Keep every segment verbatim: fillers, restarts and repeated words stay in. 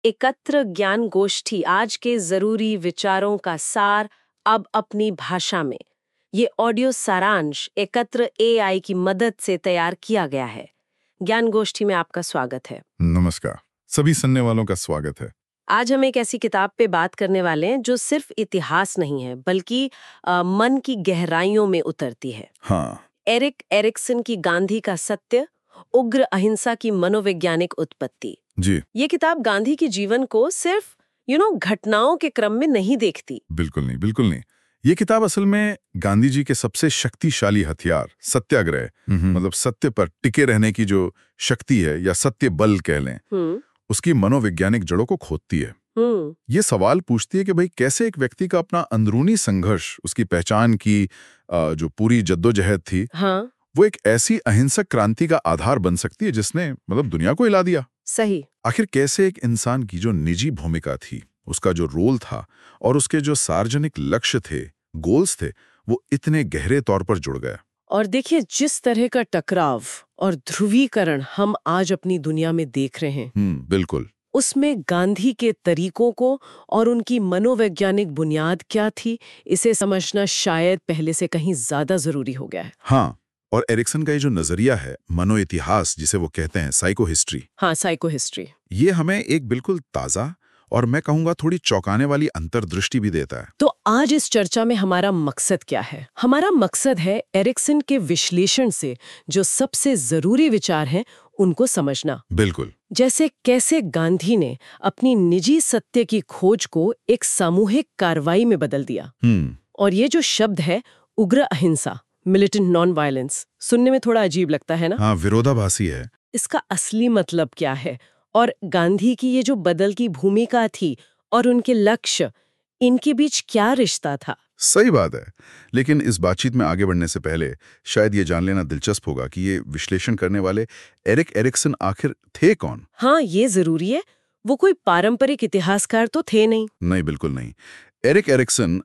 एकत्र ज्ञान गोष्ठी, आज के जरूरी विचारों का सार अब अपनी भाषा में। ये ऑडियो सारांश एकत्र एआई की मदद से तैयार किया गया है। ज्ञान गोष्ठी में आपका स्वागत है। नमस्कार, सभी सुनने वालों का स्वागत है। आज हम एक ऐसी किताब पे बात करने वाले हैं जो सिर्फ इतिहास नहीं है बल्कि आ, मन की गहराइयों में उतरती है। हाँ, एरिक एरिक्सन की गांधी का सत्य, उग्र अहिंसा की मनोवैज्ञानिक उत्पत्ति। जी ये किताब गांधी के जीवन को सिर्फ यू नो घटनाओं के क्रम में नहीं देखती। बिल्कुल नहीं, बिल्कुल नहीं। ये किताब असल में गांधी जी के सबसे शक्तिशाली हथियार सत्याग्रह, मतलब सत्य पर टिके रहने की जो शक्ति है या सत्य बल कह लें, हम्म उसकी मनोवैज्ञानिक जड़ों को खोदती है। हम्म ये सवाल पूछती है कि भाई कैसे एक व्यक्ति का अपना अंदरूनी संघर्ष, उसकी पहचान की अ, जो पूरी जद्दोजहद थी, हाँ, वो एक ऐसी अहिंसक क्रांति का आधार बन सकती है जिसने मतलब दुनिया को हिला दिया। सही। आखिर कैसे एक इंसान की जो निजी भूमिका थी, उसका जो रोल था और उसके जो सार्वजनिक लक्ष्य थे, गोल्स थे, वो इतने गहरे तौर पर जुड़ गए। और देखिए, जिस तरह का टकराव और ध्रुवीकरण हम आज अपनी दुनिया में देख रहे हैं, हम्म बिल्कुल। उसमें गांधी के तरीकों को और उनकी मनोवैज्ञानिक बुनियाद क्या थी, इसे समझना शायद पहले से कहीं ज्यादा जरूरी हो गया है। हाँ, और एरिक्सन का ये जो नजरिया है, मनो इतिहास जिसे वो कहते हैं, साइको हिस्ट्री, हाँ, साइको हिस्ट्री। ये हमें एक बिल्कुल ताजा और मैं कहूंगा थोड़ी चौंकाने वाली अंतर्दृष्टि भी देता है। तो आज इस चर्चा में हमारा मकसद क्या है? हमारा मकसद है एरिक्सन के विश्लेषण से जो सबसे जरूरी विचार हैं उनको समझना। बिल्कुल। जैसे कैसे गांधी ने अपनी निजी सत्य की खोज को एक सामूहिक कार्रवाई में बदल दिया। हम्म और ये जो शब्द है उग्र अहिंसा, मिलिटेंट नॉन वायलेंस, सुनने में थोड़ा अजीब लगता है ना? हाँ, विरोधाभासी है। इसका असली मतलब क्या है और गांधी की ये जो बदलती भूमिका थी और उनके लक्ष्य, इनके बीच क्या रिश्ता था? सही बात है। लेकिन इस बातचीत में आगे बढ़ने से पहले शायद ये जान लेना दिलचस्प होगा कि ये विश्लेषण करने वाले एरिक एरिक्सन आखिर थे कौन? हाँ, ये जरूरी है। वो कोई पारंपरिक इतिहासकार तो थे नहीं। नहीं, बिल्कुल नहीं। Eric Erikson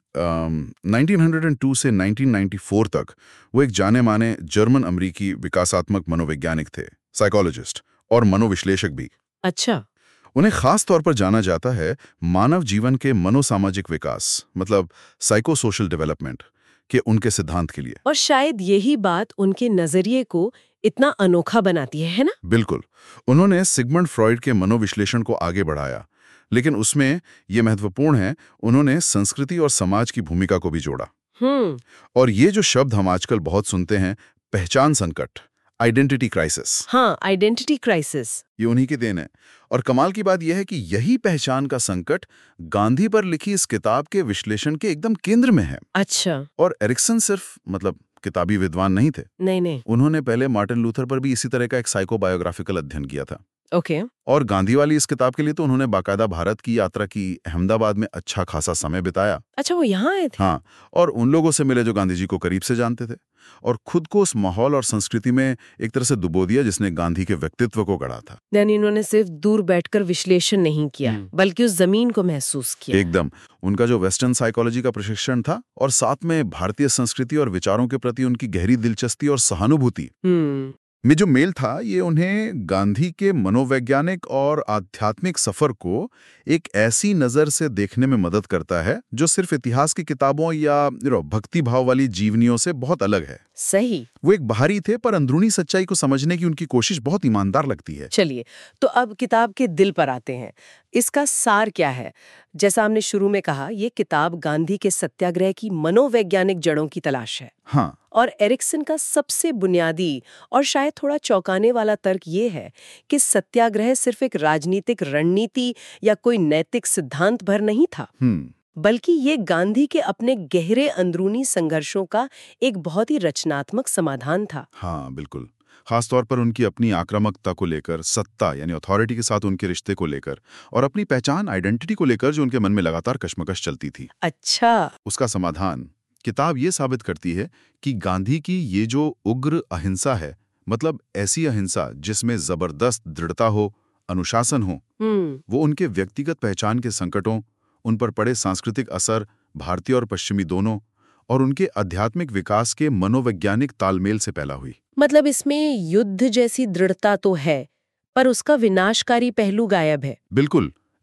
nineteen O two से नाइनटीन नाइंटी फोर तक वो एक जाने माने जर्मन अमेरिकी विकासात्मक मनोवैज्ञानिक थे, साइकोलॉजिस्ट और मनोविश्लेषक भी। अच्छा। उन्हें खास तौर पर जाना जाता है मानव जीवन के मनोसामाजिक विकास, मतलब साइको सोशल डेवलपमेंट के उनके सिद्धांत के लिए। और शायद यही बात उनके नजरिए को इतना अनोखा बनाती है, है ना? बिल्कुल। उन्होंने सिगमंड फ्रॉइड के मनोविश्लेषण को आगे बढ़ाया, लेकिन उसमें यह महत्वपूर्ण है, उन्होंने संस्कृति और समाज की भूमिका को भी जोड़ा। हम्म और ये जो शब्द हम आजकल बहुत सुनते हैं, पहचान संकट, आइडेंटिटी क्राइसिस, हाँ, आइडेंटिटी क्राइसिस, ये उन्हीं की देन है। और कमाल की बात यह है कि यही पहचान का संकट गांधी पर लिखी इस किताब के विश्लेषण के एकदम केंद्र में है। अच्छा। और एरिक्सन सिर्फ मतलब किताबी विद्वान नहीं थे। नहीं नहीं। उन्होंने पहले मार्टिन लूथर पर भी इसी तरह का एक साइकोबायोग्राफिकल अध्ययन किया था। ओके। और गांधी वाली इस किताब के लिए तो उन्होंने बाकायदा भारत की यात्रा की, अहमदाबाद में अच्छा खासा समय बिताया। अच्छा, वो यहाँ आए थे? हाँ, और उन लोगों से मिले जो गांधी जी को करीब से जानते थे और खुद को उस माहौल और संस्कृति में एक तरह से डुबो दिया जिसने गांधी के व्यक्तित्व को गढ़ा था। यानी इन्होंने सिर्फ दूर बैठकर विश्लेषण नहीं किया बल्कि उस जमीन को महसूस किया। एकदम। उनका जो वेस्टर्न साइकोलॉजी का प्रशिक्षण था और साथ में भारतीय संस्कृति और विचारों के प्रति उनकी गहरी दिलचस्पी और सहानुभूति हम्म में जो मेल था, ये उन्हें गांधी के मनोवैज्ञानिक और आध्यात्मिक सफर को एक ऐसी नजर से देखने में मदद करता है जो सिर्फ इतिहास की किताबों या भक्ति भाव वाली जीवनियों से बहुत अलग है। सही। वो एक बाहरी थे पर अंदरूनी सच्चाई को समझने की उनकी कोशिश बहुत ईमानदार लगती है। चलिए, तो अब किताब के दिल पर आते हैं। इसका सार क्या है? जैसा हमने शुरू में कहा, ये किताब गांधी के सत्याग्रह की मनोवैज्ञानिक जड़ों की तलाश है। हाँ, और एरिक्सन का सबसे बुनियादी और शायद थोड़ा चौंकाने वाला तर्क ये है कि सत्याग्रह सिर्फ एक राजनीतिक रणनीति या कोई नैतिक सिद्धांत भर नहीं था, बल्कि ये गांधी के अपने गहरे अंदरूनी संघर्षों का एक बहुत ही रचनात्मक समाधान था। हाँ, बिल्कुल। खासतौर पर उनकी अपनी आक्रामकता को लेकर, सत्ता यानी अथॉरिटी के साथ उनके रिश्ते को लेकर और अपनी पहचान, आइडेंटिटी को लेकर जो उनके मन में लगातार कश्मकश चलती थी। अच्छा। उसका समाधान किताब ये साबित करती है कि गांधी की ये जो उग्र अहिंसा है, मतलब ऐसी अहिंसा जिसमें जबरदस्त दृढ़ता हो, अनुशासन हो, वो उनके व्यक्तिगत पहचान के संकटों, उन पर पड़े सांस्कृतिक असर, भारतीय और पश्चिमी दोनों, और उनके आध्यात्मिक विकास के मनोवैज्ञानिक तालमेल से पैदा हुई। मतलब इसमें युद्ध जैसी दृढ़ता तो है, पर उसका विनाशकारी पहलू गायब है। बिल्कुल।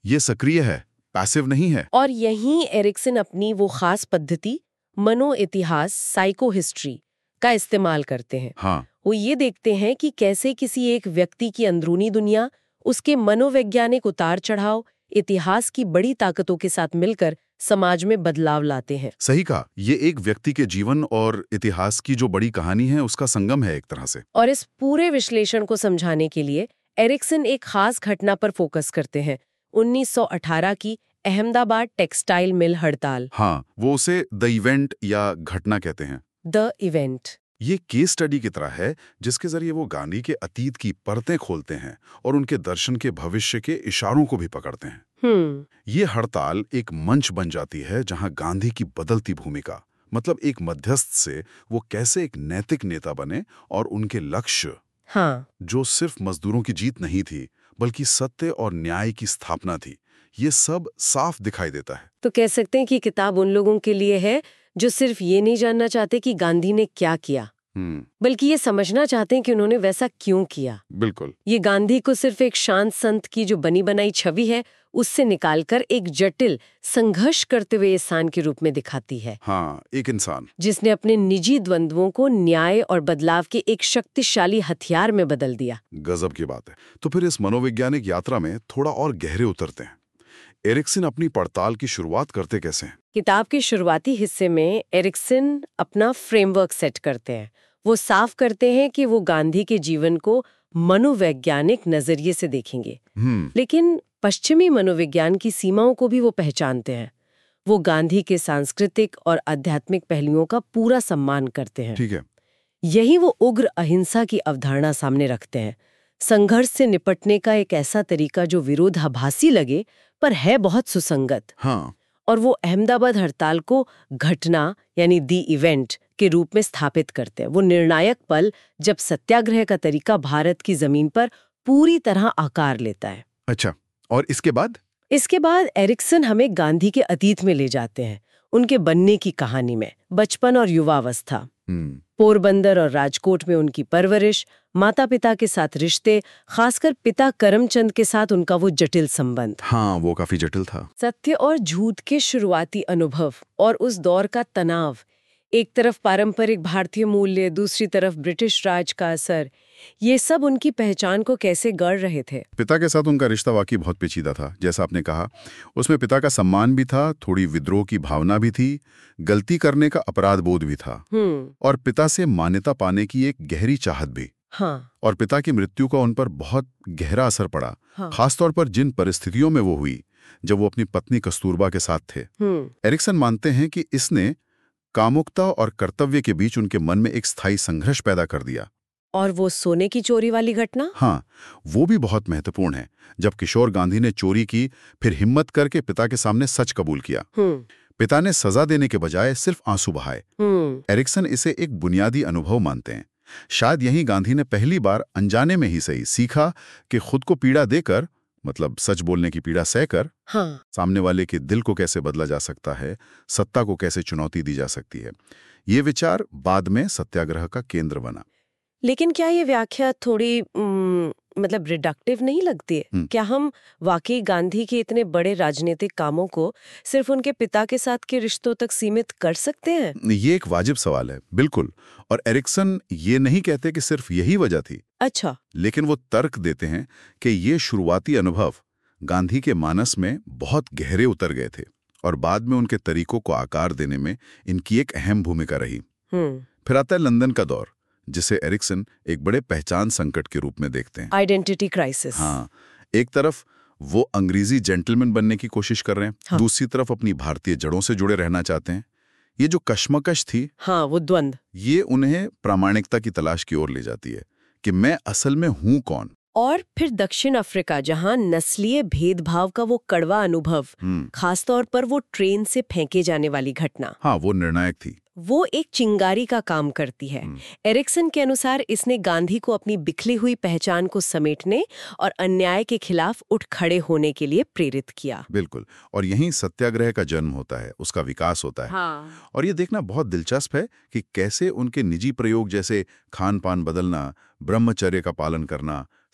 ये सक्रिय है, पैसिव नहीं है। और यहीं एरिक्सन अपनी वो खास पद्धति मनो इतिहास साइको हिस्ट्री का इस्तेमाल करते हैं। हाँ। वो ये देखते हैं कि कैसे किसी एक व्यक्ति की अंदरूनी दुनिया, उसके मनोवैज्ञानिक उतार चढ़ाव, इतिहास की बड़ी ताकतों के साथ मिलकर समाज में बदलाव लाते हैं। सही कहा, ये एक व्यक्ति के जीवन और इतिहास की जो बड़ी कहानी है उसका संगम है एक तरह से। और इस पूरे विश्लेषण को समझाने के लिए एरिक्सन एक खास घटना पर फोकस करते हैं, उन्नीस सौ अठारह की अहमदाबाद टेक्सटाइल मिल हड़ताल। हाँ, वो उसे द इवेंट या घटना कहते हैं। द इवेंट ये केस स्टडी की तरह है जिसके जरिए वो गांधी के अतीत की परतें खोलते हैं और उनके दर्शन के भविष्य के इशारों को भी पकड़ते हैं। हम्म ये हड़ताल एक मंच बन जाती है जहां गांधी की बदलती भूमिका, मतलब एक मध्यस्थ से वो कैसे एक नैतिक नेता बने और उनके लक्ष्य, हाँ जो सिर्फ मजदूरों की जीत नहीं थी बल्कि सत्य और न्याय की स्थापना थी, ये सब साफ दिखाई देता है। तो कह सकते हैं कि किताब उन लोगों के लिए है जो सिर्फ ये नहीं जानना चाहते कि गांधी ने क्या किया, बल्कि ये समझना चाहते हैं कि उन्होंने वैसा क्यों किया। बिल्कुल। ये गांधी को सिर्फ एक शांत संत की जो बनी बनाई छवि है उससे निकालकर एक जटिल संघर्ष करते हुए इंसान के रूप में दिखाती है। हाँ, एक इंसान जिसने अपने निजी द्वंद्वों को न्याय और बदलाव के एक शक्तिशाली हथियार में बदल दिया। गजब की बात है। तो फिर इस मनोवैज्ञानिक यात्रा में थोड़ा और गहरे उतरते हैं। एरिक्सन अपनी पड़ताल की शुरुआत करते कैसे हैं? किताब के शुरुआती हिस्से में एरिक्सन अपना फ्रेमवर्क सेट करते हैं। वो साफ करते हैं कि वो गांधी के जीवन को मनोवैज्ञानिक नजरिए से देखेंगे, लेकिन पश्चिमी मनोविज्ञान की सीमाओं को भी वो पहचानते हैं। वो गांधी के सांस्कृतिक और आध्यात्मिक पहलुओं का पूरा सम्मान करते हैं। ठीक है। यही वो उग्र अहिंसा की अवधारणा सामने रखते हैं, संघर्ष से निपटने का एक ऐसा तरीका जो विरोधाभासी लगे पर है बहुत सुसंगत। हाँ। और वो अहमदाबाद हड़ताल को घटना यानी दी इवेंट के रूप में स्थापित करते हैं। वो निर्णायक पल जब सत्याग्रह का तरीका भारत की जमीन पर पूरी तरह आकार लेता है। अच्छा, और इसके बाद? इसके बाद एरिक्सन हमें गांधी के अतीत में ले जाते हैं, उनके बनने की कहानी में, बचपन और युवावस्था, पोरबंदर और राजकोट में उनकी परवरिश, माता पिता के साथ रिश्ते, खासकर पिता करमचंद के साथ उनका वो जटिल संबंध। हाँ, वो काफी जटिल था। सत्य और झूठ के शुरुआती अनुभव और उस दौर का तनाव, एक तरफ पारंपरिक भारतीय मूल्य, दूसरी तरफ ब्रिटिश राज का असर, ये सब उनकी पहचान को कैसे गढ़ रहे थे। पिता के साथ उनका रिश्ता वाकई बहुत पेचीदा था, जैसा आपने कहा। उसमें पिता का सम्मान भी था, थोड़ी विद्रोह की भावना भी थी, गलती करने का अपराध बोध भी था, और पिता से मान्यता पाने की एक गहरी चाहत भी। हाँ। और पिता की मृत्यु का उन पर बहुत गहरा असर पड़ा। हाँ। खासतौर पर जिन परिस्थितियों में वो हुई, जब वो अपनी पत्नी कस्तूरबा के साथ थे। एरिक्सन मानते हैं कि इसने कामुकता और कर्तव्य के बीच उनके मन में एक स्थायी संघर्ष पैदा कर दिया। और वो सोने की चोरी वाली घटना? हाँ, वो भी बहुत महत्वपूर्ण है। जब किशोर गांधी ने चोरी की, फिर हिम्मत करके पिता के सामने सच कबूल किया। पिता ने सजा देने के बजाय सिर्फ आंसू बहाए। एरिक्सन इसे एक बुनियादी अनुभव मानते हैं। शायद यही गांधी ने पहली बार अनजाने में ही सही सीखा कि खुद को पीड़ा देकर, मतलब सच बोलने की पीड़ा सहकर, हाँ, सामने वाले के दिल को कैसे बदला जा सकता है, सत्ता को कैसे चुनौती दी जा सकती है। ये विचार बाद में सत्याग्रह का केंद्र बना। लेकिन क्या ये व्याख्या थोड़ी उम, मतलब रिडक्टिव नहीं लगती है? क्या हम वाकई गांधी के इतने बड़े राजनीतिक कामों को सिर्फ उनके पिता के साथ के रिश्तों तक सीमित कर सकते हैं? ये एक वाजिब सवाल है, बिल्कुल। और एरिक्सन ये नहीं कहते कि सिर्फ यही वजह थी। अच्छा। लेकिन वो तर्क देते हैं कि ये शुरुआती अनुभव गांधी के मानस में बहुत गहरे उतर गए थे और बाद में उनके तरीकों को आकार देने में इनकी एक अहम भूमिका रही। फिर आता है लंदन का दौर, जिसे एरिक्सन एक बड़े पहचान संकट के रूप में देखते हैं। Identity crisis. हाँ, एक तरफ वो अंग्रेजी जेंटलमैन बनने की कोशिश कर रहे हैं, हाँ। दूसरी तरफ अपनी भारतीय जड़ों से जुड़े रहना चाहते हैं। ये जो कश्मकश थी, हाँ, वो द्वंद, ये उन्हें प्रामाणिकता की तलाश की ओर ले जाती है कि मैं असल में हूं कौन। और फिर दक्षिण अफ्रीका, जहां नस्लीय भेदभाव का वो कड़वा अनुभव, खासतौर पर वो ट्रेन से फेंके जाने वाली घटना, हाँ, वो निर्णायक थी। वो एक चिंगारी का काम करती है। एरिक्सन के अनुसार इसने गांधी को अपनी बिखरी हुई पहचान को समेटने और अन्याय के खिलाफ उठ खड़े होने के लिए प्रेरित किया। बिल्कुल। और यहीं सत्याग्रह का जन्म होता है, उसका विकास होता है। हाँ। और ये देखना बहुत दिलचस्प है कि कैसे उनके निजी प्रयोग जैसे खान पान बदलना, ब्रह्मचर्य का पालन करना,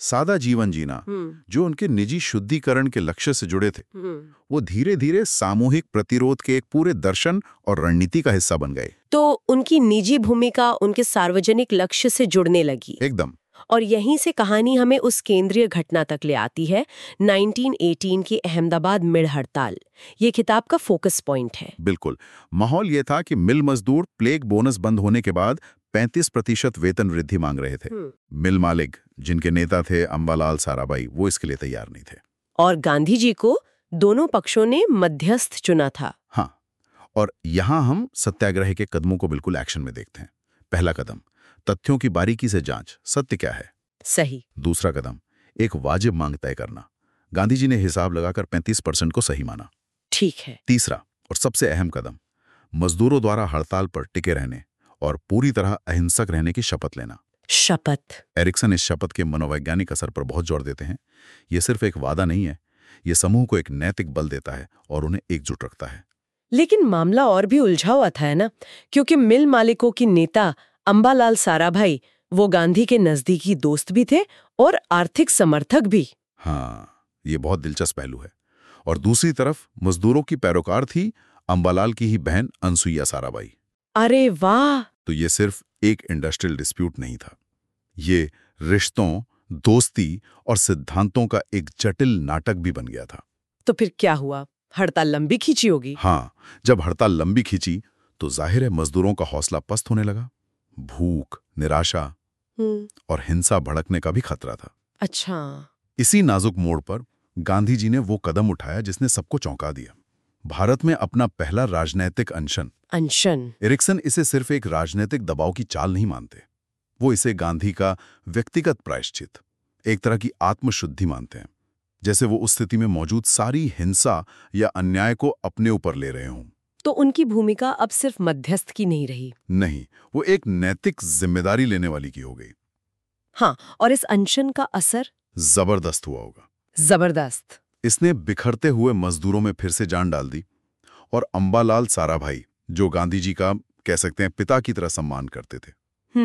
सादा जीवन जीना, जो उनके निजी शुद्धिकरण के लक्ष्य से जुड़े थे, वो धीरे धीरे सामूहिक प्रतिरोध के एक पूरे दर्शन और रणनीति का हिस्सा बन गए। तो उनकी निजी भूमिका उनके सार्वजनिक लक्ष्य से जुड़ने लगी। एकदम। और यहीं से कहानी हमें उस केंद्रीय घटना तक ले आती है, नाइनटीन एटीन की अहमदाबाद मिल हड़ताल। ये किताब का फोकस पॉइंट है। बिल्कुल। माहौल ये था कि मिल मजदूर प्लेग बोनस बंद होने के बाद पैंतीस प्रतिशत वेतन वृद्धि मांग रहे थे। मिल मालिक, जिनके नेता थे अंबालाल साराभाई, वो इसके लिए तैयार नहीं थे। और गांधी जी को दोनों पक्षों ने मध्यस्थ चुना था। हाँ, और यहां हम सत्याग्रह के कदमों को बिल्कुल एक्शन में देखते हैं। पहला कदम, तथ्यों की बारीकी से जांच, सत्य क्या है। सही। दूसरा कदम, एक वाजिब मांग तय करना। गांधी जी ने हिसाब लगाकर पैंतीस परसेंट को सही माना। ठीक है। तीसरा और सबसे अहम कदम, मजदूरों द्वारा हड़ताल पर टिके रहने और पूरी तरह अहिंसक रहने की शपथ लेना। शपथ। एरिक्सन इस शपथ के मनोवैज्ञानिक असर पर बहुत जोर देते हैं। ये सिर्फ एक वादा नहीं है, ये समूह को एक नैतिक बल देता है और उन्हें एकजुट रखता है। लेकिन मामला और भी उलझा हुआ था, है ना, क्योंकि मिल मालिकों की नेता अंबालाल साराभाई वो गांधी के नजदीकी दोस्त भी थे और आर्थिक समर्थक भी। हाँ, ये बहुत दिलचस्प पहलू है। और दूसरी तरफ मजदूरों की पैरोकार थी अंबालाल की ही बहन अनसुईया साराभाई। अरे वाह! तो ये सिर्फ एक इंडस्ट्रियल डिस्प्यूट नहीं था, ये रिश्तों, दोस्ती और सिद्धांतों का एक जटिल नाटक भी बन गया था। तो फिर क्या हुआ? हड़ताल लंबी खींची होगी। हाँ, जब हड़ताल लंबी खींची तो जाहिर है मजदूरों का हौसला पस्त होने लगा। भूख, निराशा और हिंसा भड़कने का भी खतरा था। अच्छा। इसी नाजुक मोड़ पर गांधी जी ने वो कदम उठाया जिसने सबको चौंका दिया। भारत में अपना पहला राजनैतिक अनशन। अनशन। एरिक्सन इसे सिर्फ एक राजनीतिक दबाव की चाल नहीं मानते, वो इसे गांधी का व्यक्तिगत प्रायश्चित, एक तरह की आत्मशुद्धि मानते हैं, जैसे वो उस स्थिति में मौजूद सारी हिंसा या अन्याय को अपने ऊपर ले रहे हों। तो उनकी भूमिका अब सिर्फ मध्यस्थ की नहीं रही। नहीं, वो एक नैतिक जिम्मेदारी लेने वाली की हो गई। हाँ, और इस अनशन का असर जबरदस्त हुआ होगा। जबरदस्त। इसने बिखरते हुए मजदूरों में फिर से जान डाल दी और अंबालाल साराभाई, जो गांधी जी का कह सकते हैं पिता की तरह सम्मान करते थे,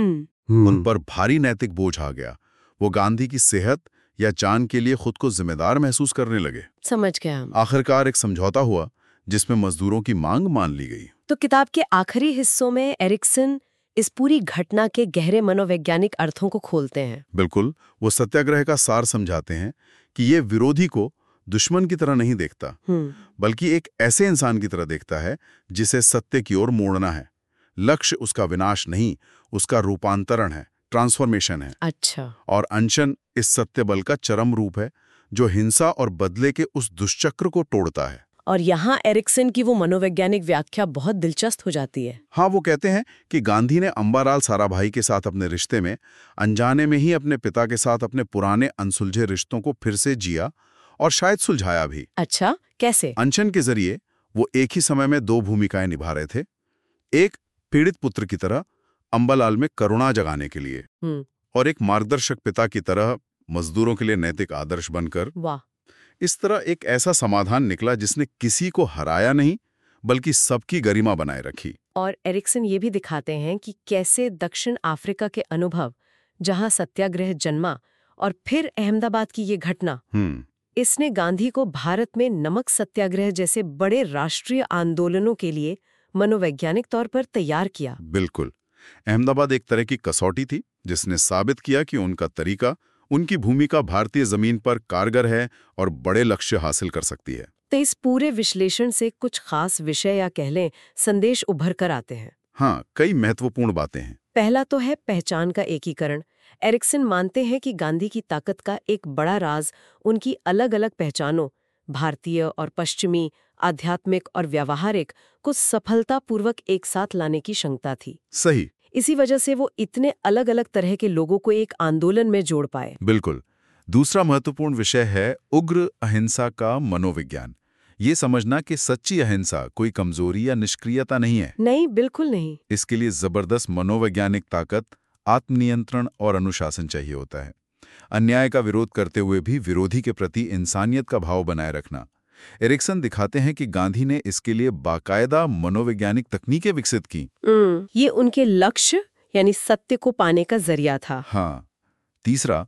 उन पर भारी नैतिक बोझ आ गया। वो गांधी की सेहत या जान के लिए खुद को जिम्मेदार महसूस करने लगे। समझ गया। आखिरकार एक समझौता हुआ जिसमें मजदूरों की मांग मान ली गई। तो किताब के आखिरी हिस्सों में एरिक्सन इस पूरी घटना के गहरे मनोवैज्ञानिक अर्थों को खोलते हैं। बिल्कुल, वो सत्याग्रह का सार समझाते हैं कि ये विरोधी को दुश्मन की तरह नहीं देखता, बल्कि एक ऐसे इंसान की तरह देखता है जिसे सत्य की ओर मोड़ना है। लक्ष्य उसका विनाश नहीं, उसका रूपांतरण है, ट्रांसफॉर्मेशन है। अच्छा। और अनशन इस सत्य बल का चरम रूप है जो हिंसा और बदले के उस दुष्चक्र को तोड़ता है। और यहाँ एरिक्सन की वो मनोवैज्ञानिक व्याख्या बहुत दिलचस्प हो जाती है। हाँ, वो कहते हैं कि गांधी ने अंबालाल साराभाई के साथ अपने रिश्ते में अनजाने में ही अपने पिता के साथ अपने पुराने अनसुलझे रिश्तों को फिर से जिया और शायद सुलझाया भी। अच्छा, कैसे? अनशन के जरिए वो एक ही समय में दो भूमिकाएं निभा रहे थे। एक पीड़ित पुत्र की तरह अंबालाल में करुणा जगाने के लिए, और एक मार्गदर्शक पिता की तरह मजदूरों के लिए नैतिक आदर्श बनकर। वाह! इस तरह एक ऐसा समाधान निकला जिसने किसी को हराया नहीं, बल्कि सबकी गरिमा बनाए रखी। और एरिक्सन ये भी दिखाते हैं कि कैसे दक्षिण अफ्रीका के अनुभव, जहां सत्याग्रह जन्मा और फिर अहमदाबाद की ये घटना, इसने गांधी को भारत में नमक सत्याग्रह जैसे बड़े राष्ट्रीय आंदोलनों के लिए मनोवैज्ञानिक तौर पर तैयार किया। बिल्कुल, अहमदाबाद एक तरह की कसौटी थी जिसने साबित किया कि उनका तरीका, उनकी भूमिका भारतीय जमीन पर कारगर है और बड़े लक्ष्य हासिल कर सकती है। तो इस पूरे विश्लेषण से कुछ खास विषय या कह लें संदेश उभर कर आते हैं। हाँ, कई महत्वपूर्ण बातें हैं। पहला तो है पहचान का एकीकरण। एरिक्सन मानते हैं कि गांधी की ताकत का एक बड़ा राज उनकी अलग अलग पहचानों, भारतीय और पश्चिमी, आध्यात्मिक और व्यावहारिक, को सफलतापूर्वक एक साथ लाने की क्षमता थी। सही। इसी वजह से वो इतने अलग अलग तरह के लोगों को एक आंदोलन में जोड़ पाए। बिल्कुल। दूसरा महत्वपूर्ण विषय है उग्र अहिंसा का मनोविज्ञान। ये समझना कि सच्ची अहिंसा कोई कमजोरी या निष्क्रियता नहीं है। नहीं, बिल्कुल नहीं। इसके लिए जबरदस्त मनोवैज्ञानिक ताकत, आत्मनियंत्रण और अनुशासन चाहिए होता है। अन्याय का विरोध करते हुए भी विरोधी के प्रति इंसानियत का भाव बनाए रखना। एरिक्सन दिखाते हैं कि गांधी ने इसके लिए बाकायदा मनोवैज्ञानिक तकनीकें विकसित की। ये उनके लक्ष्य यानी सत्य को पाने का जरिया था। हाँ। तीसरा,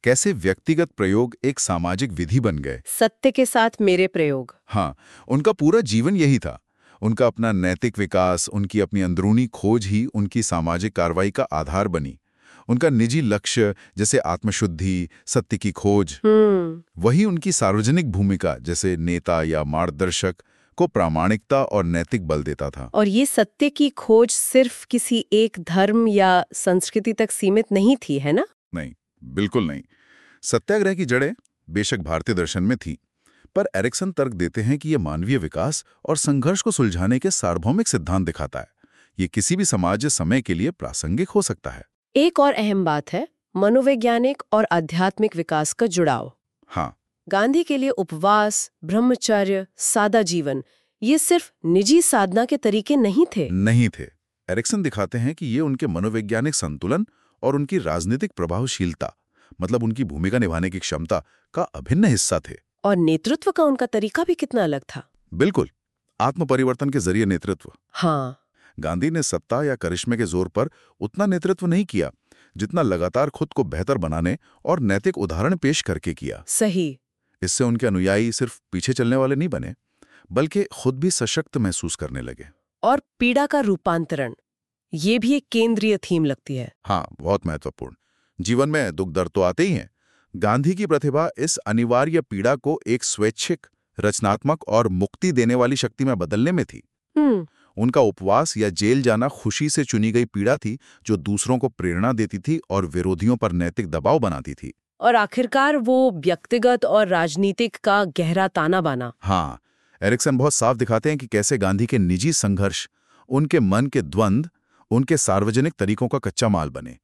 कैसे व्यक्तिगत प्रयोग एक सामाजिक विधि बन गए। सत्य के साथ मेरे प्रयोग। हाँ, उनका पूरा जीवन यही था। उनका अपना नैतिक विकास, उनकी अपनी अंदरूनी खोज ही उनकी सामाजिक कार्रवाई का आधार बनी। उनका निजी लक्ष्य जैसे आत्मशुद्धि, सत्य की खोज, वही उनकी सार्वजनिक भूमिका जैसे नेता या मार्गदर्शक को प्रामाणिकता और नैतिक बल देता था। और ये सत्य की खोज सिर्फ किसी एक धर्म या संस्कृति तक सीमित नहीं थी, है ना? नहीं, बिल्कुल नहीं। सत्याग्रह की जड़ें बेशक भारतीय दर्शन में थी, पर एरिक्सन तर्क देते हैं कि यह मानवीय विकास और संघर्ष को सुलझाने के सार्वभौमिक सिद्धांत दिखाता है। ये किसी भी समाज या समय के लिए प्रासंगिक हो सकता है। एक और अहम बात है मनोवैज्ञानिक और आध्यात्मिक विकास का जुड़ाव। हाँ, गांधी के लिए उपवास, ब्रह्मचर्य, सादा जीवन ये सिर्फ निजी साधना के तरीके नहीं थे। नहीं थे। एरिक्सन दिखाते हैं कि ये उनके मनोवैज्ञानिक संतुलन और उनकी राजनीतिक प्रभावशीलता, मतलब उनकी भूमिका निभाने की क्षमता का अभिन्न हिस्सा थे। और नेतृत्व का उनका तरीका भी कितना अलग था। बिल्कुल, आत्म परिवर्तन के जरिए नेतृत्व। हाँ, गांधी ने सत्ता या करिश्मे के जोर पर उतना नेतृत्व नहीं किया जितना लगातार खुद को बेहतर बनाने और नैतिक उदाहरण पेश करके किया। सही। इससे उनके अनुयायी सिर्फ पीछे चलने वाले नहीं बने, बल्कि खुद भी सशक्त महसूस करने लगे। और पीड़ा का रूपांतरण, ये भी एक केंद्रीय थीम लगती है। हाँ, बहुत महत्वपूर्ण। जीवन में दुख दर्द तो आते ही हैं। गांधी की प्रतिभा इस अनिवार्य पीड़ा को एक स्वैच्छिक, रचनात्मक और मुक्ति देने वाली शक्ति में बदलने में थी। उनका उपवास या जेल जाना खुशी से चुनी गई पीड़ा थी जो दूसरों को प्रेरणा देती थी और विरोधियों पर नैतिक दबाव बनाती थी। और आखिरकार वो व्यक्तिगत और राजनीतिक का गहरा ताना बाना। हाँ, एरिक्सन बहुत साफ दिखाते हैं कि कैसे गांधी के निजी संघर्ष, उनके मन के द्वंद्व, उनके सार्वजनिक तरीकों का कच्चा माल बने।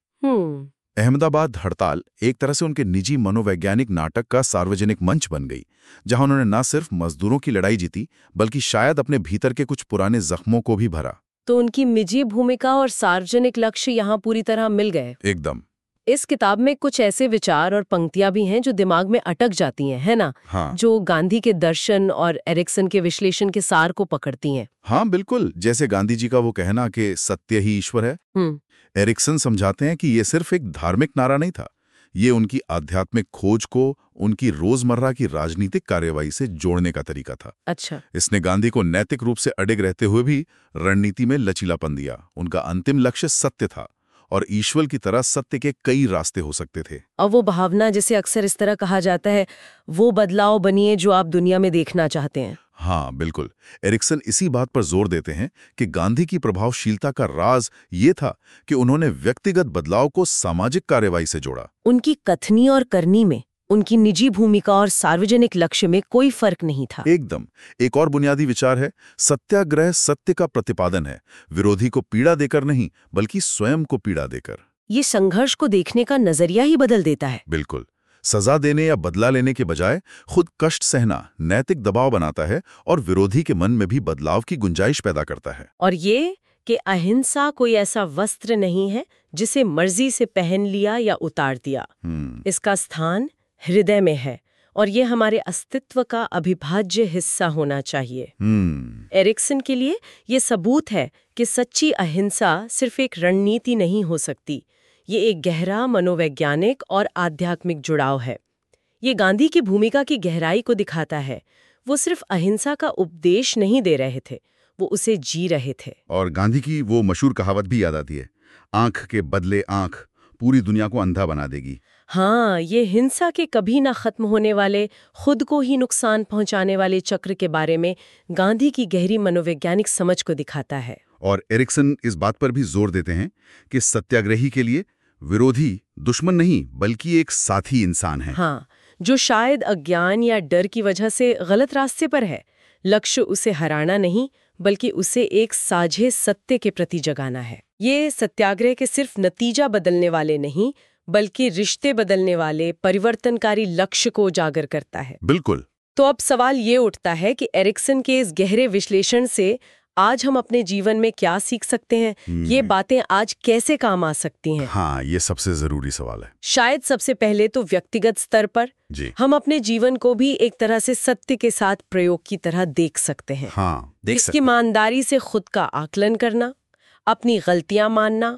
अहमदाबाद हड़ताल एक तरह से उनके निजी मनोवैज्ञानिक नाटक का सार्वजनिक मंच बन गई, जहां उन्होंने न सिर्फ मजदूरों की लड़ाई जीती, बल्कि शायद अपने भीतर के कुछ पुराने जख्मों को भी भरा। तो उनकी निजी भूमिका और सार्वजनिक लक्ष्य यहाँ पूरी तरह मिल गए। एकदम। इस किताब में कुछ ऐसे विचार और पंक्तियां भी हैं जो दिमाग में अटक जाती हैं, है ना? हाँ। जो गांधी के दर्शन और एरिक्सन के विश्लेषण के सार को पकड़ती हैं। हाँ, बिल्कुल। जैसे गांधी जी का वो कहना कि सत्य ही ईश्वर है। एरिक्सन समझाते हैं कि ये सिर्फ एक धार्मिक नारा नहीं था, ये उनकी आध्यात्मिक खोज को उनकी रोजमर्रा की राजनीतिक कार्यवाही से जोड़ने का तरीका था। अच्छा। इसने गांधी को नैतिक रूप से अडिग रहते हुए भी रणनीति में लचीलापन दिया। उनका अंतिम लक्ष्य सत्य था और ईश्वर की तरह सत्य के कई रास्ते हो सकते थे। और वो भावना जिसे अक्सर इस तरह कहा जाता है, वो बदलाव बनिए जो आप दुनिया में देखना चाहते हैं। हाँ, बिल्कुल। एरिक्सन इसी बात पर जोर देते हैं कि गांधी की प्रभावशीलता का राज ये था कि उन्होंने व्यक्तिगत बदलाव को सामाजिक कार्यवाही से जोड़ा। उनकी कथनी और करनी में, उनकी निजी भूमिका और सार्वजनिक लक्ष्य में कोई फर्क नहीं था। एकदम। एक और बुनियादी विचार है, सत्याग्रह सत्य का प्रतिपादन है, विरोधी को पीड़ा देकर नहीं, बल्कि स्वयं को पीड़ा देकर। ये संघर्ष को देखने का नजरिया ही बदल देता है। बिल्कुल। सजा देने या बदला लेने के बजाय खुद कष्ट सहना नैतिक दबाव बनाता है और विरोधी के मन में भी बदलाव की गुंजाइश पैदा करता है। और ये कि अहिंसा कोई ऐसा वस्त्र नहीं है जिसे मर्जी से पहन लिया या उतार दिया। इसका स्थान हृदय में है और ये हमारे अस्तित्व का अविभाज्य हिस्सा होना चाहिए। एरिक्सन के लिए ये सबूत है कि सच्ची अहिंसा सिर्फ एक रणनीति नहीं हो सकती, ये एक गहरा मनोवैज्ञानिक और आध्यात्मिक जुड़ाव है। ये गांधी की भूमिका की गहराई को दिखाता है। वो सिर्फ अहिंसा का उपदेश नहीं दे रहे थे, वो उसे जी रहे थे। और गांधी की वो मशहूर कहावत भी याद आती है, आंख के बदले आंख पूरी दुनिया को अंधा बना देगी। हाँ, ये हिंसा के कभी ना खत्म होने वाले, खुद को ही नुकसान पहुंचाने वाले चक्र के बारे में गांधी की गहरी मनोवैज्ञानिक समझ को दिखाता है। और एरिक्सन इस बात पर भी जोर देते हैं कि सत्याग्रही के लिए विरोधी दुश्मन नहीं, बल्कि एक साथी इंसान है। हाँ, जो शायद अज्ञान या डर की वजह से गलत रास्ते पर है। लक्ष्य उसे हराना नहीं, बल्कि उसे एक साझे सत्य के प्रति जगाना है। ये सत्याग्रह के सिर्फ नतीजा बदलने वाले नहीं, बल्कि रिश्ते बदलने वाले परिवर्तनकारी लक्ष्य को उजागर करता है। बिल्कुल। तो अब सवाल ये उठता है कि एरिक्सन के इस गहरे विश्लेषण से आज हम अपने जीवन में क्या सीख सकते हैं? ये बातें आज कैसे काम आ सकती हैं? हाँ, ये सबसे जरूरी सवाल है। शायद सबसे पहले तो व्यक्तिगत स्तर पर जी। हम अपने जीवन को भी एक तरह से सत्य के साथ प्रयोग की तरह देख सकते हैं। हाँ, देख इसकी ईमानदारी से खुद का आकलन करना, अपनी गलतियां मानना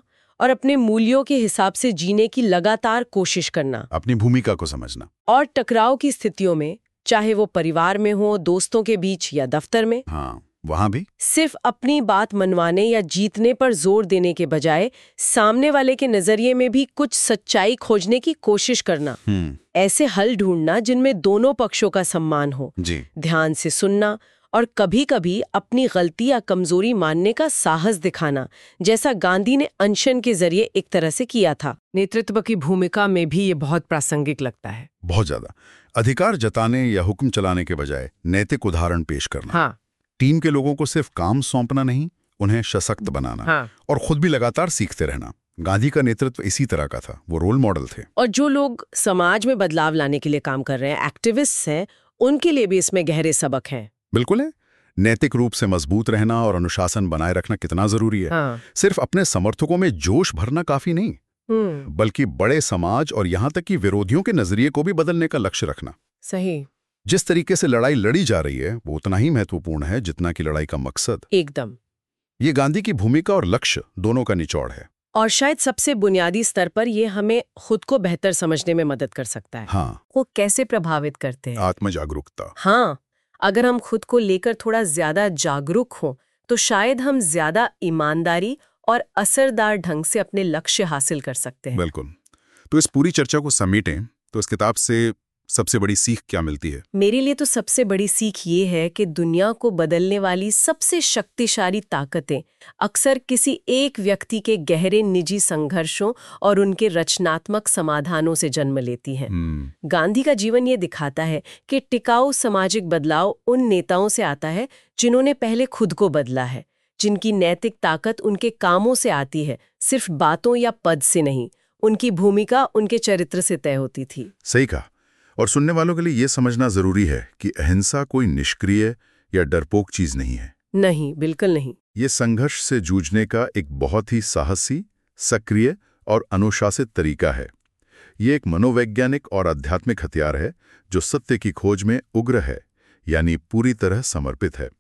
और अपने मूल्यों के हिसाब से जीने की लगातार कोशिश करना, अपनी भूमिका को समझना। और टकराव की स्थितियों में, चाहे वो परिवार में हो, दोस्तों के बीच या दफ्तर में, हाँ, वहां भी सिर्फ अपनी बात मनवाने या जीतने पर जोर देने के बजाय सामने वाले के नजरिए में भी कुछ सच्चाई खोजने की कोशिश करना। ऐसे हल ढूंढना जिनमें दोनों पक्षों का सम्मान हो, जी। ध्यान से सुनना और कभी-कभी अपनी गलती या कमजोरी मानने का साहस दिखाना, जैसा गांधी ने अनशन के जरिए एक तरह से किया था। नेतृत्व की भूमिका में भी ये बहुत प्रासंगिक लगता है। बहुत ज्यादा। अधिकार जताने या हुक्म चलाने के बजाय नैतिक उदाहरण पेश करना। हाँ। टीम के लोगों को सिर्फ काम सौंपना नहीं, उन्हें सशक्त बनाना। हाँ। और खुद भी लगातार सीखते रहना। गांधी का नेतृत्व इसी तरह का था, वो रोल मॉडल थे। और जो लोग समाज में बदलाव लाने के लिए काम कर रहे हैं, एक्टिविस्ट हैं, उनके लिए भी इसमें गहरे सबक हैं। बिल्कुल है। नैतिक रूप से मजबूत रहना और अनुशासन बनाए रखना कितना जरूरी है। हाँ। सिर्फ अपने समर्थकों में जोश भरना काफी नहीं, बल्कि बड़े समाज और यहाँ तक कि विरोधियों के नजरिए को भी बदलने का लक्ष्य रखना। सही। जिस तरीके से लड़ाई लड़ी जा रही है वो उतना ही महत्वपूर्ण है जितना कि लड़ाई का मकसद। एकदम। ये गांधी की भूमिका और लक्ष्य दोनों का निचोड़ है। और शायद सबसे बुनियादी स्तर पर ये हमें खुद को बेहतर समझने में मदद कर सकता है। हाँ। वो कैसे प्रभावित करते हैं? आत्म जागरूकता। हाँ, अगर हम खुद को लेकर थोड़ा ज्यादा जागरूक हों तो शायद हम ज्यादा ईमानदारी और असरदार ढंग से अपने लक्ष्य हासिल कर सकते हैं। बिल्कुल। तो इस पूरी चर्चा को समेटें तो इस किताब से सबसे बड़ी सीख क्या मिलती है? मेरे लिए तो सबसे बड़ी सीख ये है कि दुनिया को बदलने वाली सबसे शक्तिशाली ताकतें अक्सर किसी एक व्यक्ति के गहरे निजी संघर्षों और उनके रचनात्मक समाधानों से जन्म लेती हैं। hmm. गांधी का जीवन ये दिखाता है कि टिकाऊ सामाजिक बदलाव उन नेताओं से आता है जिन्होंने पहले खुद को बदला है, जिनकी नैतिक ताकत उनके कामों से आती है, सिर्फ बातों या पद से नहीं। उनकी भूमिका उनके चरित्र से तय होती थी। सही कहा। और सुनने वालों के लिए यह समझना जरूरी है कि अहिंसा कोई निष्क्रिय या डरपोक चीज नहीं है। नहीं, बिल्कुल नहीं। ये संघर्ष से जूझने का एक बहुत ही साहसी, सक्रिय और अनुशासित तरीका है। ये एक मनोवैज्ञानिक और आध्यात्मिक हथियार है जो सत्य की खोज में उग्र है, यानी पूरी तरह समर्पित है।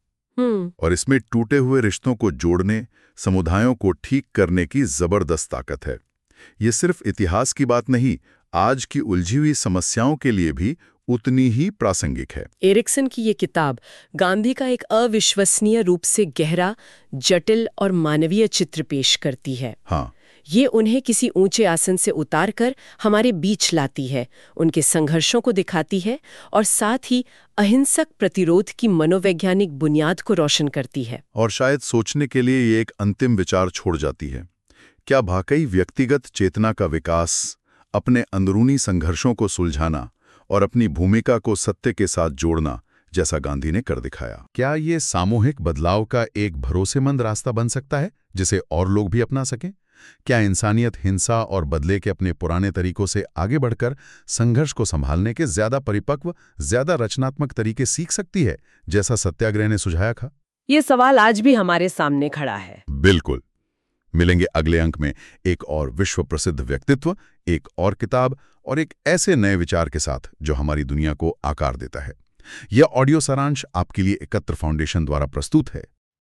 और इसमें टूटे हुए रिश्तों को जोड़ने, समुदायों को ठीक करने की जबरदस्त ताकत है। ये सिर्फ इतिहास की बात नहीं, आज की उलझी हुई समस्याओं के लिए भी उतनी ही प्रासंगिक है। एरिक्सन की ये किताब गांधी का एक अविश्वसनीय रूप से गहरा, जटिल और मानवीय चित्र पेश करती है। हाँ। ये उन्हें किसी ऊंचे आसन से उतारकर हमारे बीच लाती है, उनके संघर्षों को दिखाती है और साथ ही अहिंसक प्रतिरोध की मनोवैज्ञानिक बुनियाद को रोशन करती है। और शायद सोचने के लिए ये एक अंतिम विचार छोड़ जाती है। क्या वाकई व्यक्तिगत चेतना का विकास, अपने अंदरूनी संघर्षों को सुलझाना और अपनी भूमिका को सत्य के साथ जोड़ना, जैसा गांधी ने कर दिखाया, क्या ये सामूहिक बदलाव का एक भरोसेमंद रास्ता बन सकता है जिसे और लोग भी अपना सकें? क्या इंसानियत हिंसा और बदले के अपने पुराने तरीकों से आगे बढ़कर संघर्ष को संभालने के ज्यादा परिपक्व, ज्यादा रचनात्मक तरीके सीख सकती है, जैसा सत्याग्रह ने सुझाया था? ये सवाल आज भी हमारे सामने खड़ा है। बिल्कुल। मिलेंगे अगले अंक में एक और विश्व प्रसिद्ध व्यक्तित्व, एक और किताब और एक ऐसे नए विचार के साथ जो हमारी दुनिया को आकार देता है। यह ऑडियो सारांश आपके लिए एकत्र फाउंडेशन द्वारा प्रस्तुत है।